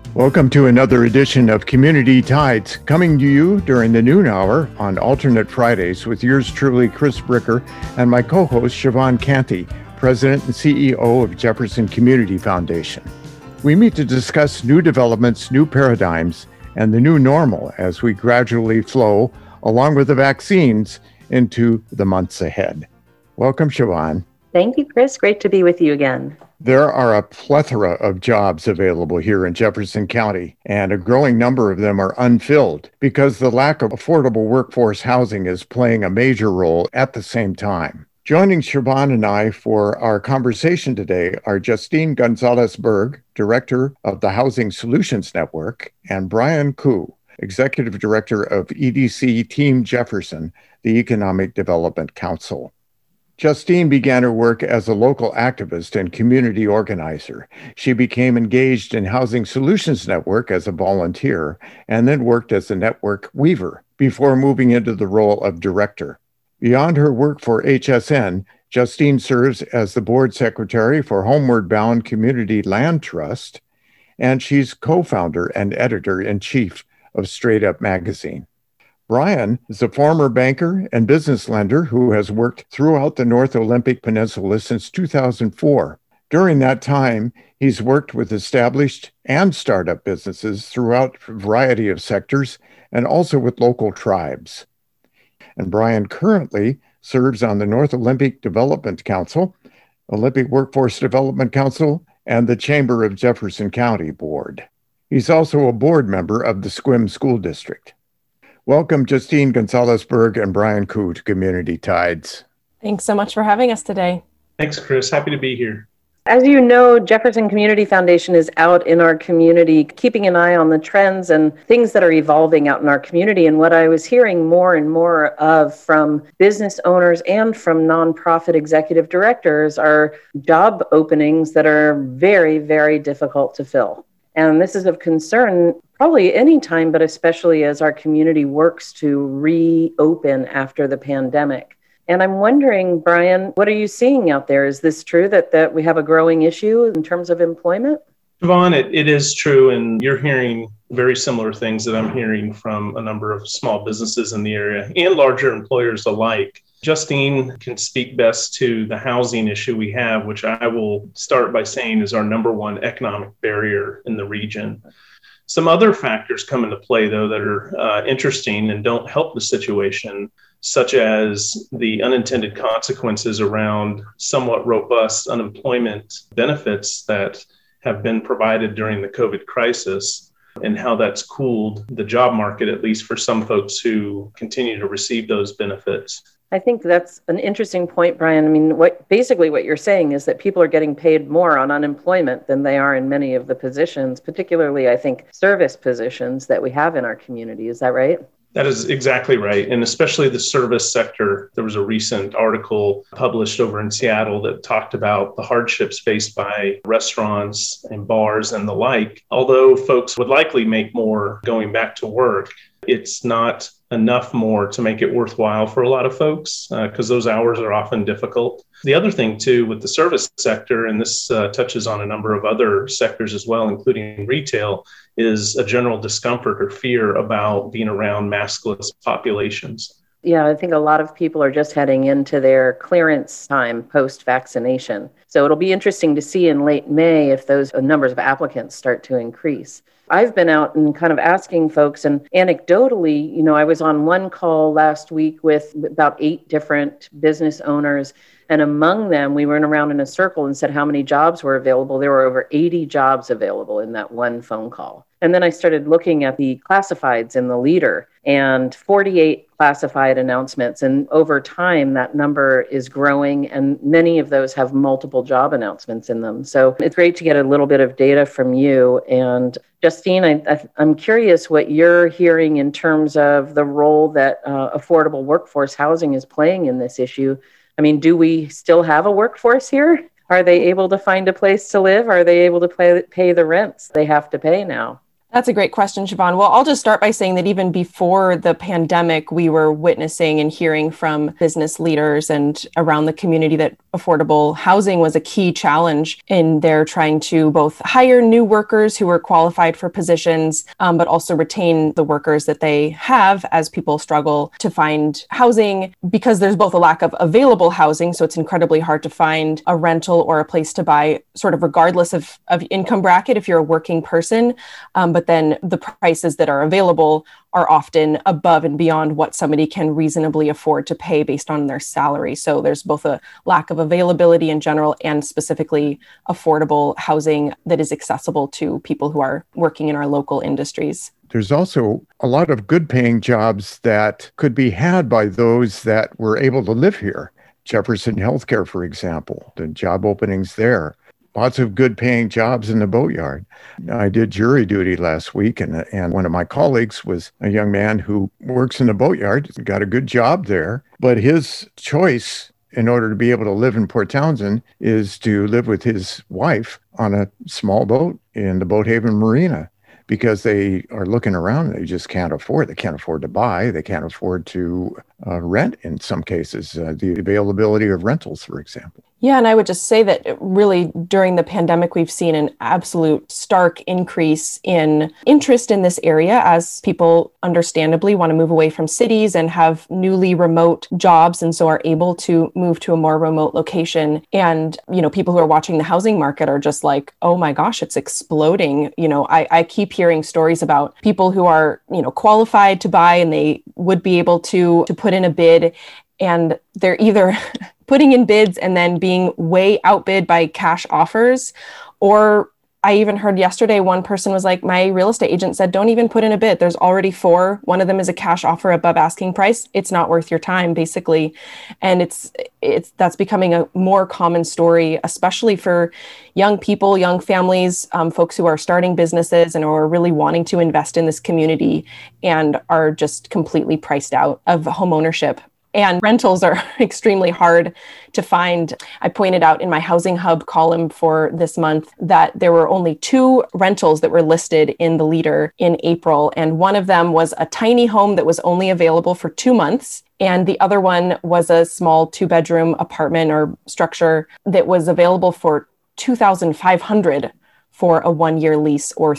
Welcome to another edition of Community Tides, coming to you during the noon hour on alternate Fridays with yours truly, Chris Bricker, and my co-host, Siobhan Canty, President and CEO of Jefferson Community Foundation. We meet to discuss new developments, new paradigms, and the new normal as we gradually flow, along with the vaccines, into the months ahead. Welcome, Siobhan. Thank you, Chris. Great to be with you again. There are a plethora of jobs available here in Jefferson County, and a growing number of them are unfilled because the lack of affordable workforce housing is playing a major role at the same time. Joining Siobhan and I for our conversation today are Justine Gonzalez-Berg, Director of the Housing Solutions Network, and Brian Koo, Executive Director of EDC Team Jefferson, the Economic Development Council. Justine began her work as a local activist and community organizer. She became engaged in Housing Solutions Network as a volunteer and then worked as a network weaver before moving into the role of director. Beyond her work for HSN, Justine serves as the board secretary for Homeward Bound Community Land Trust, and she's co-founder and editor-in-chief of Straight Up Magazine. Brian is a former banker and business lender who has worked throughout the North Olympic Peninsula since 2004. During that time, he's worked with established and startup businesses throughout a variety of sectors and also with local tribes. And Brian currently serves on the North Olympic Development Council, Olympic Workforce Development Council, and the Chamber of Jefferson County Board. He's also a board member of the Sequim School District. Welcome, Justine Gonzalez-Berg and Brian Koo to Community Tides. Thanks so much for having us today. Thanks, Chris. Happy to be here. As you know, Jefferson Community Foundation is out in our community, keeping an eye on the trends and things that are evolving out in our community. And what I was hearing more and more of from business owners and from nonprofit executive directors are job openings that are very, very difficult to fill. And this is of concern probably any time, but especially as our community works to reopen after the pandemic. And I'm wondering, Brian, what are you seeing out there? Is this true that we have a growing issue in terms of employment? Siobhan, it is true. And you're hearing very similar things that I'm hearing from a number of small businesses in the area and larger employers alike. Justine can speak best to the housing issue we have, which I will start by saying is our number one economic barrier in the region. Some other factors come into play, though, that are interesting and don't help the situation, such as the unintended consequences around somewhat robust unemployment benefits that have been provided during the COVID crisis and how that's cooled the job market, at least for some folks who continue to receive those benefits. I think that's an interesting point, Brian. I mean, what you're saying is that people are getting paid more on unemployment than they are in many of the positions, particularly, I think, service positions that we have in our community. Is that right? That is exactly right. And especially the service sector. There was a recent article published over in Seattle that talked about the hardships faced by restaurants and bars and the like. Although folks would likely make more going back to work, it's not enough more to make it worthwhile for a lot of folks because those hours are often difficult. The other thing, too, with the service sector, and this touches on a number of other sectors as well, including retail, is a general discomfort or fear about being around maskless populations. Yeah, I think a lot of people are just heading into their clearance time post-vaccination. So it'll be interesting to see in late May if those numbers of applicants start to increase. I've been out and kind of asking folks, and anecdotally, I was on one call last week with about 8 different business owners. And among them, we went around in a circle and said how many jobs were available. There were over 80 jobs available in that one phone call. And then I started looking at the classifieds in the leader and 48 classified announcements. And over time, that number is growing. And many of those have multiple job announcements in them. So it's great to get a little bit of data from you. And Justine, I'm curious what you're hearing in terms of the role that affordable workforce housing is playing in this issue. I mean, do we still have a workforce here? Are they able to find a place to live? Are they able to pay the rents they have to pay now? That's a great question, Siobhan. Well, I'll just start by saying that even before the pandemic, we were witnessing and hearing from business leaders and around the community that affordable housing was a key challenge in their trying to both hire new workers who were qualified for positions, but also retain the workers that they have as people struggle to find housing, because there's both a lack of available housing. So it's incredibly hard to find a rental or a place to buy, sort of regardless of income bracket if you're a working person. But then the prices that are available are often above and beyond what somebody can reasonably afford to pay based on their salary. So there's both a lack of availability in general and specifically affordable housing that is accessible to people who are working in our local industries. There's also a lot of good paying jobs that could be had by those that were able to live here. Jefferson Healthcare, for example, the job openings there. Lots of good paying jobs in the boatyard. I did jury duty last week, and one of my colleagues was a young man who works in the boatyard, got a good job there, but his choice in order to be able to live in Port Townsend is to live with his wife on a small boat in the Boathaven Marina, because they are looking around. They just can't afford. They can't afford to buy. They can't afford to rent in some cases, the availability of rentals, for example. Yeah, and I would just say that really during the pandemic, we've seen an absolute stark increase in interest in this area as people understandably want to move away from cities and have newly remote jobs, and so are able to move to a more remote location. And, people who are watching the housing market are just like, oh my gosh, it's exploding. I keep hearing stories about people who are, qualified to buy and they would be able to put in a bid, and they're either putting in bids and then being way outbid by cash offers. Or I even heard yesterday, one person was like, my real estate agent said, don't even put in a bid. There's already 4. One of them is a cash offer above asking price. It's not worth your time, basically. And that's becoming a more common story, especially for young people, young families, folks who are starting businesses and are really wanting to invest in this community and are just completely priced out of homeownership. And rentals are extremely hard to find. I pointed out in my Housing Hub column for this month that there were only 2 rentals that were listed in the Leader in April. And one of them was a tiny home that was only available for 2 months. And the other one was a small 2-bedroom apartment or structure that was available for $2,500 for a 1-year lease, or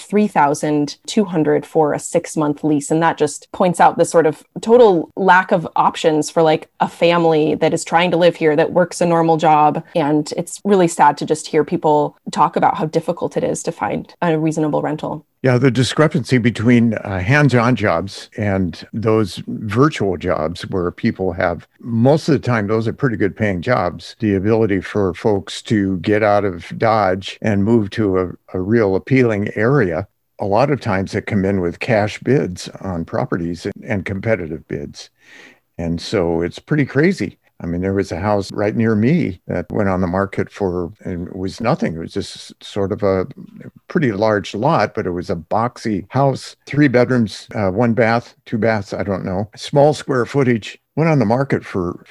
$3,200 for a 6-month lease. And that just points out the sort of total lack of options for like a family that is trying to live here, that works a normal job. And it's really sad to just hear people talk about how difficult it is to find a reasonable rental. Yeah, the discrepancy between hands-on jobs and those virtual jobs where people have, most of the time, those are pretty good paying jobs. The ability for folks to get out of Dodge and move to a real appealing area, a lot of times they come in with cash bids on properties and competitive bids. And so it's pretty crazy. I mean, there was a house right near me that went on the market and it was nothing. It was just sort of a pretty large lot, but it was a boxy house, 3 bedrooms, 1 bath, 2 baths, I don't know. Small square footage. Went on the market for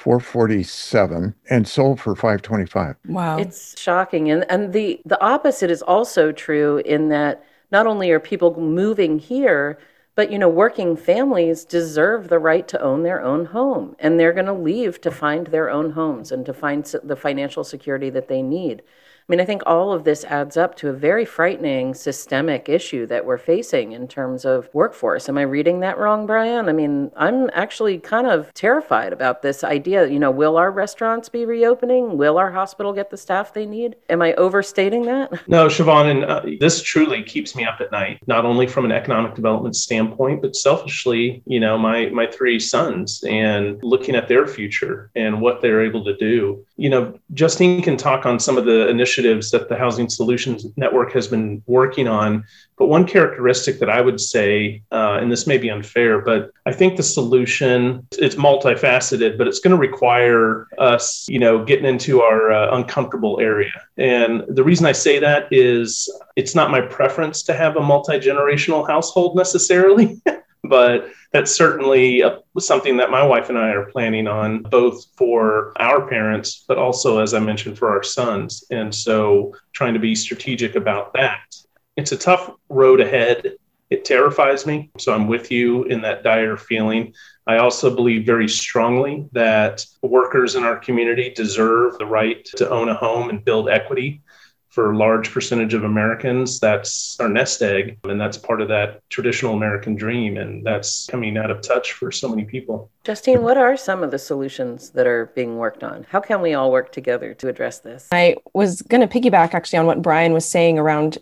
$447 and sold for $525. Wow. It's shocking. And the opposite is also true in that not only are people moving here, but, working families deserve the right to own their own home, and they're going to leave to find their own homes and to find the financial security that they need. I mean, I think all of this adds up to a very frightening systemic issue that we're facing in terms of workforce. Am I reading that wrong, Brian? I mean, I'm actually kind of terrified about this idea. Will our restaurants be reopening? Will our hospital get the staff they need? Am I overstating that? No, Siobhan, and this truly keeps me up at night, not only from an economic development standpoint, but selfishly, my 3 sons and looking at their future and what they're able to do. Justine can talk on some of the initiatives that the Housing Solutions Network has been working on. But one characteristic that I would say, and this may be unfair, but I think the solution, it's multifaceted, but it's going to require us, getting into our uncomfortable area. And the reason I say that is it's not my preference to have a multi-generational household necessarily. But that's certainly something that my wife and I are planning on, both for our parents, but also, as I mentioned, for our sons. And so trying to be strategic about that. It's a tough road ahead, It terrifies me. So I'm with you in that dire feeling. I also believe very strongly that workers in our community deserve the right to own a home and build equity. For a large percentage of Americans, that's our nest egg. And that's part of that traditional American dream. And that's coming out of touch for so many people. Justine, what are some of the solutions that are being worked on? How can we all work together to address this? I was going to piggyback actually on what Brian was saying around,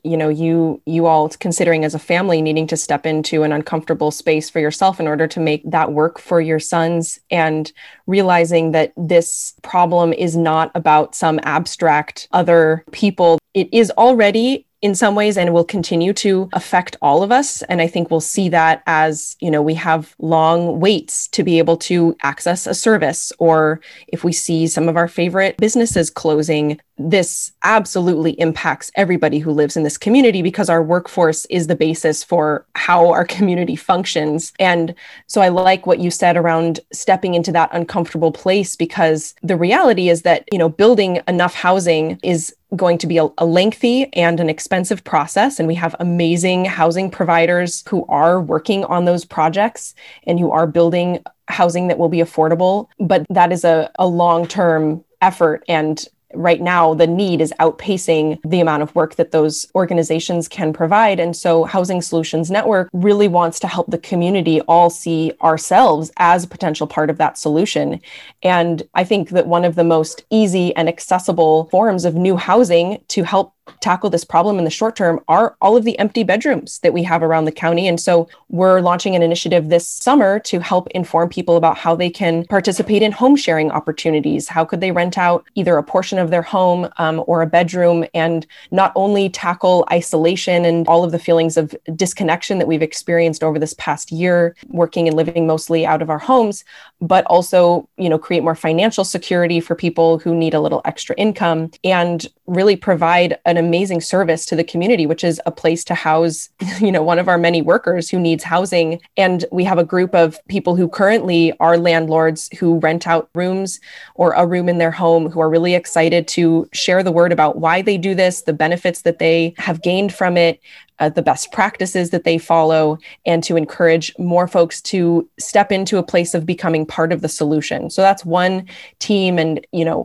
you all considering as a family needing to step into an uncomfortable space for yourself in order to make that work for your sons, and realizing that this problem is not about some abstract other people. It is already in some ways and will continue to affect all of us. And I think we'll see that as, we have long waits to be able to access a service, or if we see some of our favorite businesses closing, this absolutely impacts everybody who lives in this community because our workforce is the basis for how our community functions. And so I like what you said around stepping into that uncomfortable place, because the reality is that, building enough housing is going to be a lengthy and an expensive process. And we have amazing housing providers who are working on those projects and who are building housing that will be affordable. But that is a long-term effort. And right now, the need is outpacing the amount of work that those organizations can provide. And so Housing Solutions Network really wants to help the community all see ourselves as a potential part of that solution. And I think that one of the most easy and accessible forms of new housing to help tackle this problem in the short term are all of the empty bedrooms that we have around the county. And so we're launching an initiative this summer to help inform people about how they can participate in home sharing opportunities. How could they rent out either a portion of their home or a bedroom, and not only tackle isolation and all of the feelings of disconnection that we've experienced over this past year, working and living mostly out of our homes, but also, create more financial security for people who need a little extra income, and really provide an amazing service to the community, which is a place to house, one of our many workers who needs housing. And we have a group of people who currently are landlords who rent out rooms or a room in their home, who are really excited to share the word about why they do this, the benefits that they have gained from it, the best practices that they follow, and to encourage more folks to step into a place of becoming part of the solution. So that's one team. And,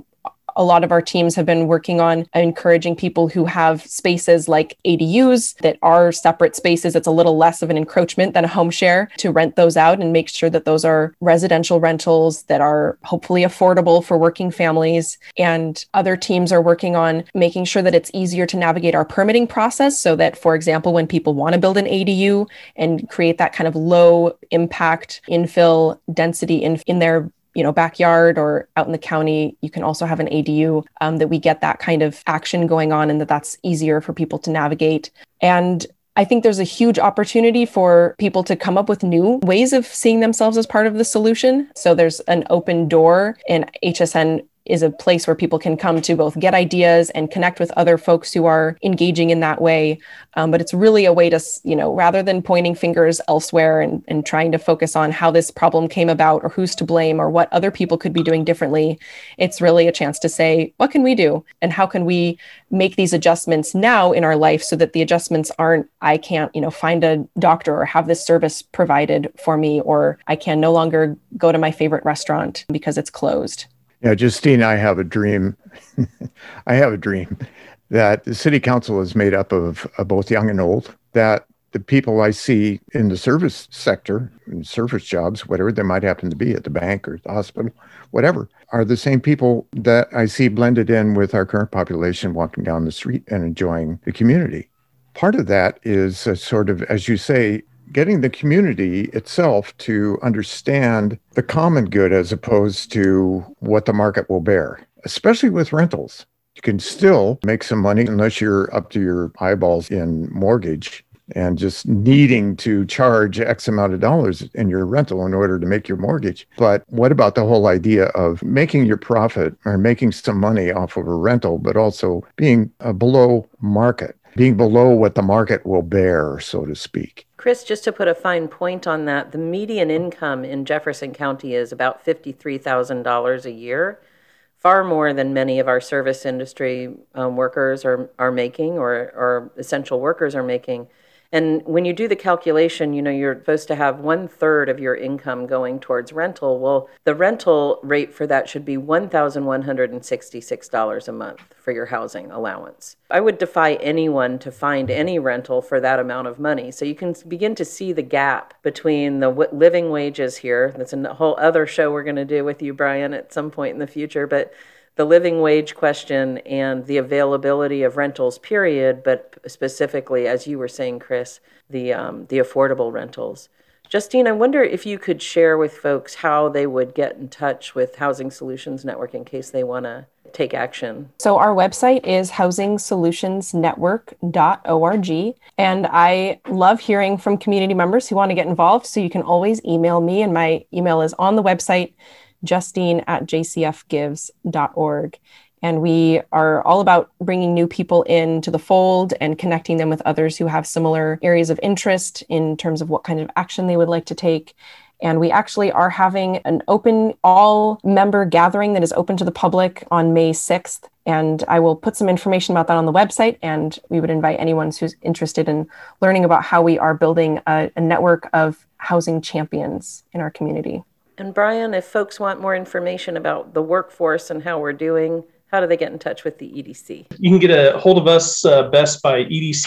a lot of our teams have been working on encouraging people who have spaces like ADUs that are separate spaces. It's a little less of an encroachment than a home share, to rent those out and make sure that those are residential rentals that are hopefully affordable for working families. And other teams are working on making sure that it's easier to navigate our permitting process, so that, for example, when people want to build an ADU and create that kind of low impact infill density in their backyard or out in the county, you can also have an ADU, that we get that kind of action going on, and that's easier for people to navigate. And I think there's a huge opportunity for people to come up with new ways of seeing themselves as part of the solution. So there's an open door, and HSN is a place where people can come to both get ideas and connect with other folks who are engaging in that way. But it's really a way to, rather than pointing fingers elsewhere and trying to focus on how this problem came about or who's to blame or what other people could be doing differently, it's really a chance to say, what can we do? And how can we make these adjustments now in our life so that the adjustments aren't, I can't, find a doctor or have this service provided for me, or I can no longer go to my favorite restaurant because it's closed. Yeah, Justine, I have a dream. I have a dream that the city council is made up of both young and old, that the people I see in the service sector, in service jobs, whatever they might happen to be at the bank or the hospital, whatever, are the same people that I see blended in with our current population walking down the street and enjoying the community. Part of that is a sort of, as you say, getting the community itself to understand the common good as opposed to what the market will bear, especially with rentals. You can still make some money unless you're up to your eyeballs in mortgage and just needing to charge X amount of dollars in your rental in order to make your mortgage. But what about the whole idea of making your profit or making some money off of a rental, but also being below market, being below what the market will bear, so to speak? Chris, just to put a fine point on that, the median income in Jefferson County is about $53,000 a year, far more than many of our service industry workers are making, or essential workers are making. And when you do the calculation, you're supposed to have 1/3 of your income going towards rental. Well, the rental rate for that should be $1,166 a month for your housing allowance. I would defy anyone to find any rental for that amount of money. So you can begin to see the gap between the living wages here. That's a whole other show we're going to do with you, Brian, at some point in the future. But the living wage question and the availability of rentals, period, but specifically, as you were saying, Chris, the affordable rentals. Justine, I wonder if you could share with folks how they would get in touch with Housing Solutions Network in case they want to take action. So our website is housingsolutionsnetwork.org. And I love hearing from community members who want to get involved. So you can always email me, and my email is on the website, justine@jcfgives.org. And we are all about bringing new people into the fold and connecting them with others who have similar areas of interest in terms of what kind of action they would like to take. And we actually are having an open all-member gathering that is open to the public on May 6th. And I will put some information about that on the website. And we would invite anyone who's interested in learning about how we are building a network of housing champions in our community. And Brian, if folks want more information about the workforce and how we're doing, how do they get in touch with the EDC? You can get a hold of us best by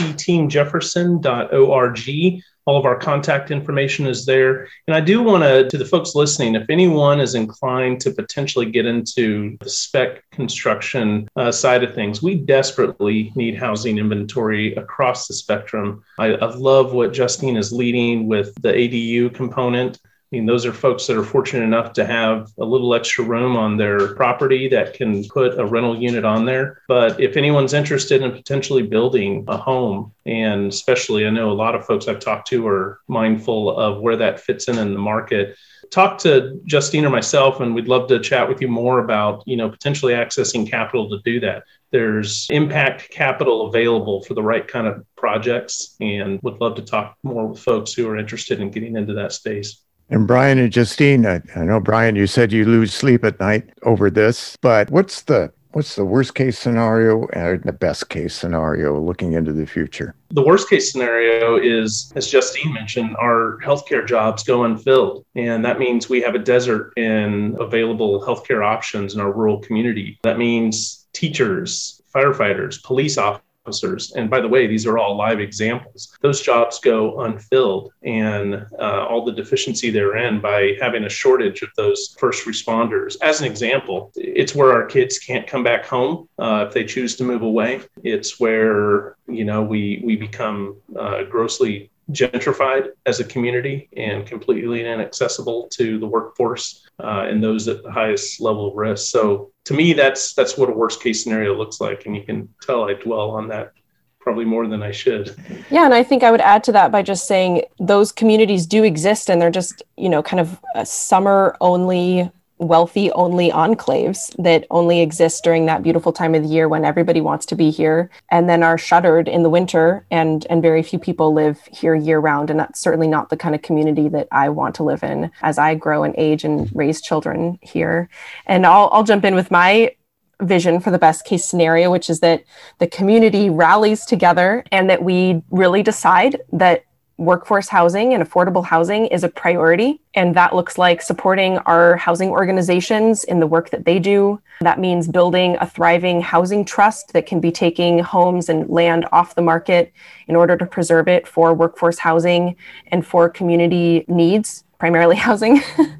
edcteamjefferson.org. All of our contact information is there. And I do want to the folks listening, if anyone is inclined to potentially get into the spec construction side of things, we desperately need housing inventory across the spectrum. I love what Justine is leading with the ADU component. I mean, those are folks that are fortunate enough to have a little extra room on their property that can put a rental unit on there. But if anyone's interested in potentially building a home, and especially I know a lot of folks I've talked to are mindful of where that fits in the market, talk to Justine or myself, and we'd love to chat with you more about, potentially accessing capital to do that. There's impact capital available for the right kind of projects, and would love to talk more with folks who are interested in getting into that space. And Brian and Justine, I know, Brian, you said you lose sleep at night over this, but what's the worst case scenario and the best case scenario looking into the future? The worst case scenario is, as Justine mentioned, our healthcare jobs go unfilled. And that means we have a desert in available healthcare options in our rural community. That means teachers, firefighters, police officers. And by the way, these are all live examples. Those jobs go unfilled, and all the deficiency therein by having a shortage of those first responders. As an example, it's where our kids can't come back home if they choose to move away. It's where, we become grossly gentrified as a community and completely inaccessible to the workforce and those at the highest level of risk. So to me, that's what a worst case scenario looks like. And you can tell I dwell on that probably more than I should. Yeah. And I think I would add to that by just saying those communities do exist, and they're just, kind of summer only, wealthy only enclaves that only exist during that beautiful time of the year when everybody wants to be here, and then are shuttered in the winter, and very few people live here year round. And that's certainly not the kind of community that I want to live in as I grow and age and raise children here. And I'll jump in with my vision for the best case scenario, which is that the community rallies together and that we really decide that workforce housing and affordable housing is a priority. And that looks like supporting our housing organizations in the work that they do. That means building a thriving housing trust that can be taking homes and land off the market in order to preserve it for workforce housing and for community needs, primarily housing.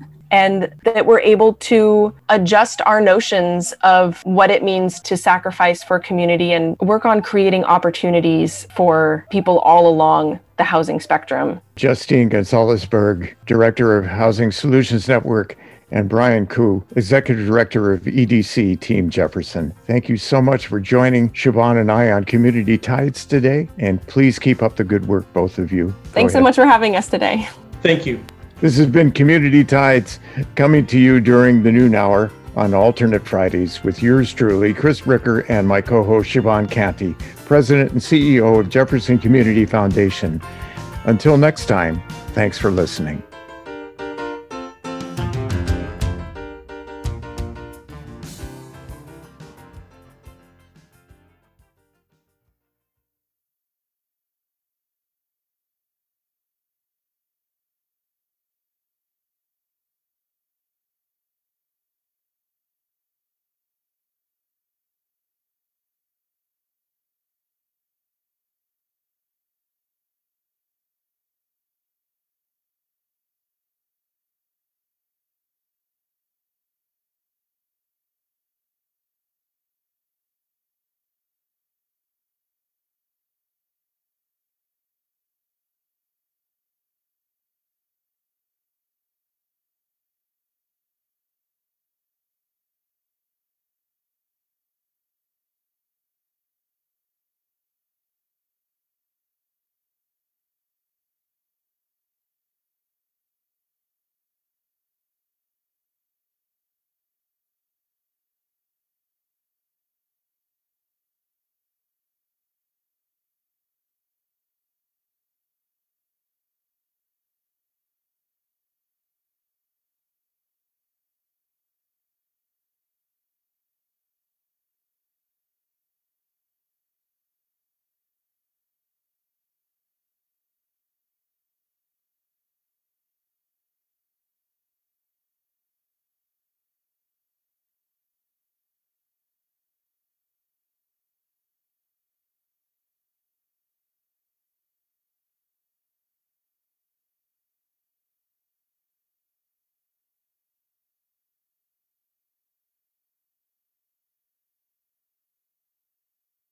And that we're able to adjust our notions of what it means to sacrifice for community and work on creating opportunities for people all along the housing spectrum. Justine Gonzalez-Berg, Director of Housing Solutions Network, and Brian Koo, Executive Director of EDC Team Jefferson. Thank you so much for joining Siobhan and I on Community Tides today, and please keep up the good work, both of you. Thanks so much for having us today. Thank you. This has been Community Tides, coming to you during the noon hour on alternate Fridays with yours truly, Chris Bricker, and my co-host Siobhan Canty, President and CEO of Jefferson Community Foundation. Until next time, thanks for listening.